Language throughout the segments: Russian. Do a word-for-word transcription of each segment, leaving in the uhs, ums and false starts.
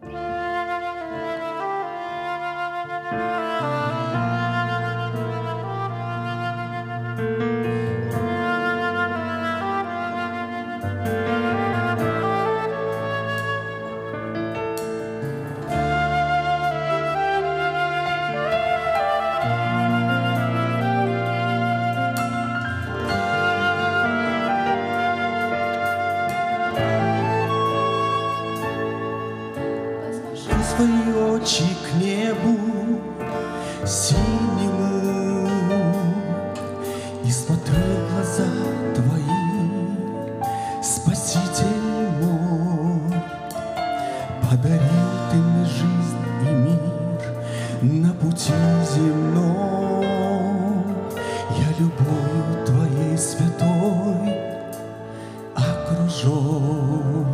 Свои очи к небу синему и смотрю в глаза твои, Спаситель мой. Подарил ты мне жизнь и мир на пути земном. Я любовью твоей святой окружен.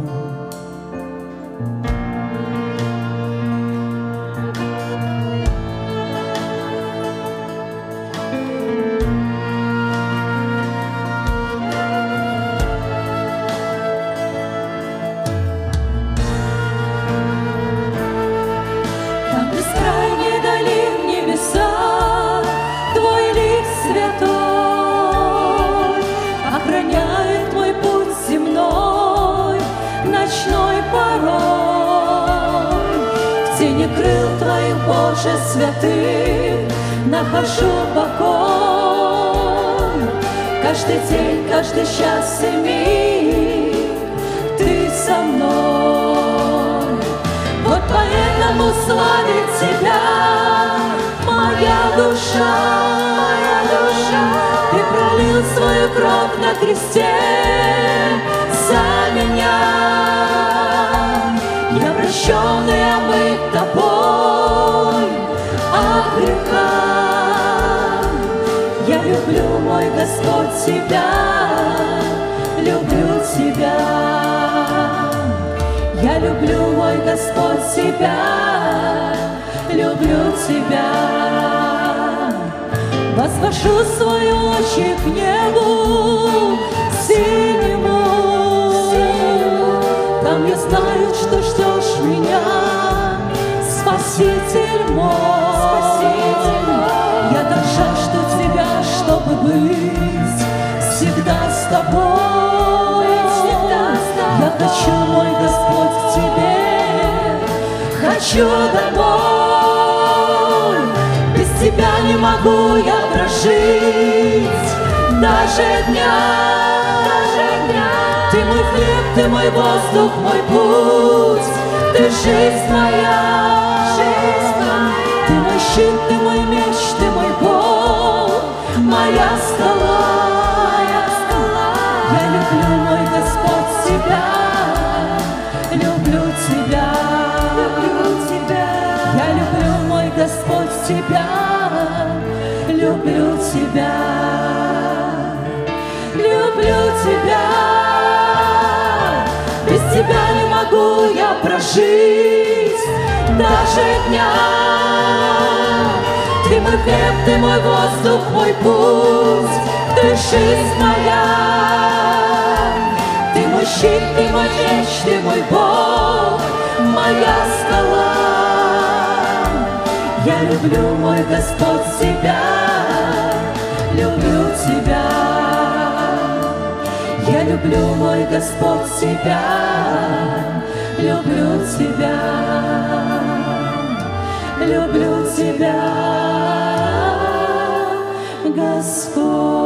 Охраняет мой путь земной, ночной порой. В тени крыл твоих, Боже, святых нахожу покой. Каждый день, каждый час и миг ты со мной. Вот поэтому славит тебя моя душа, моя душа. Ты пролил свою кровь на кресте за меня. Я прощен и омыт тобой от греха. Я люблю, мой Господь, тебя, люблю тебя. Я люблю, мой Господь, тебя, люблю тебя. Возвожу свои очи к небу синему. Там я знаю, что ждешь меня, Спаситель мой. Спаситель мой. Я так жажду тебя, чтобы быть всегда с тобой. Всегда с тобой. Я хочу, мой Господь, к тебе, хочу домой. Без тебя не могу я прожить даже дня, даже дня. Ты мой хлеб, ты мой воздух, мой путь, ты жизнь моя, жизнь моя. Ты мой щит, ты мой меч, ты мой Бог, моя скала, моя скала. Я люблю, мой Господь, тебя, люблю тебя, люблю тебя. Я люблю, мой Господь, тебя, люблю тебя, люблю тебя. Без тебя не могу я прожить даже дня. Ты мой хлеб, ты мой воздух, мой путь, ты жизнь моя. Ты мой щит, ты мой меч, ты мой Бог, моя скала. Я люблю, мой Господь, тебя, люблю тебя. Я люблю, мой Господь, тебя, люблю тебя, люблю тебя, Господь.